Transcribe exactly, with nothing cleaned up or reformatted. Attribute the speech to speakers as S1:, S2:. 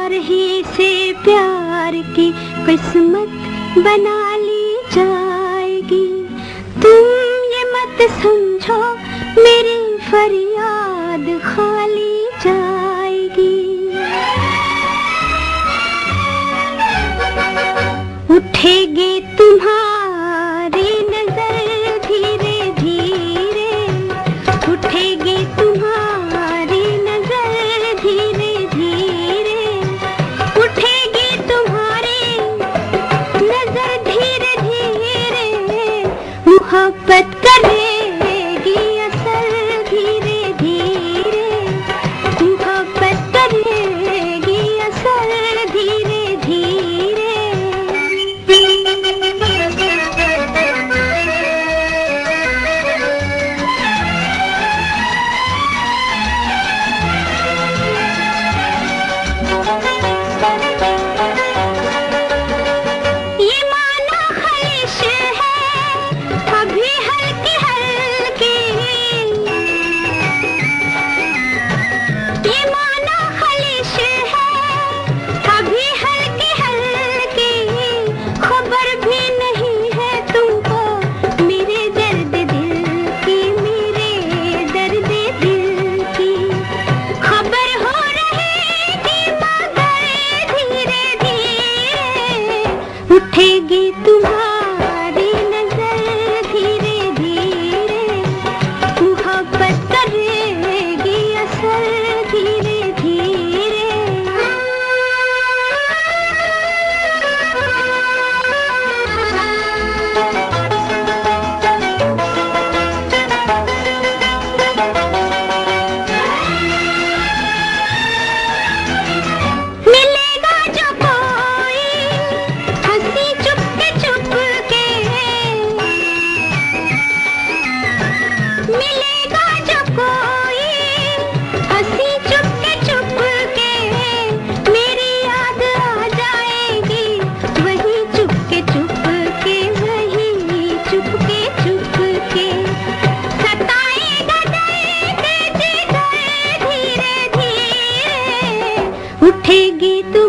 S1: प्यार ही से प्यार की किस्मत बना ली जाएगी। तुम ये मत समझो मेरी फरियाद खाली जाएगी। उठेगी तुम्हारी नजर धीरे धीरे, उठेगी तुम्हारी नजर धीरे धीरे, उठेगी तुम्हारी नजर धीरे धीरे, मोहब्बत करेगी असर धीरे धीरे, मोहब्बत करेगी असर धीरे धीरे। ये माना ख्वाहिश है अभी हल्की हल्की, ये माना ख्वाहिश है अभी हल्की हल्की, खबर भी नहीं है तुमको मेरे दर्द दिल की, मेरे दर्द दिल की खबर हो रहेगी मगर धीरे धीरे, उठेगी तुम्हारी नजर धीरे धीरे, मोहब्बत करेगी असर धीरे धीरे। मिलेगा जो कोई हंसी चुपके चुपके, मिलेगा जो कोई हंसी चुपके चुपके, मेरी याद आ जाएगी वही चुपके चुपके, वही चुपके चुपके, सताएगा दर्द जिगर धीरे धीरे, उठेगी तुम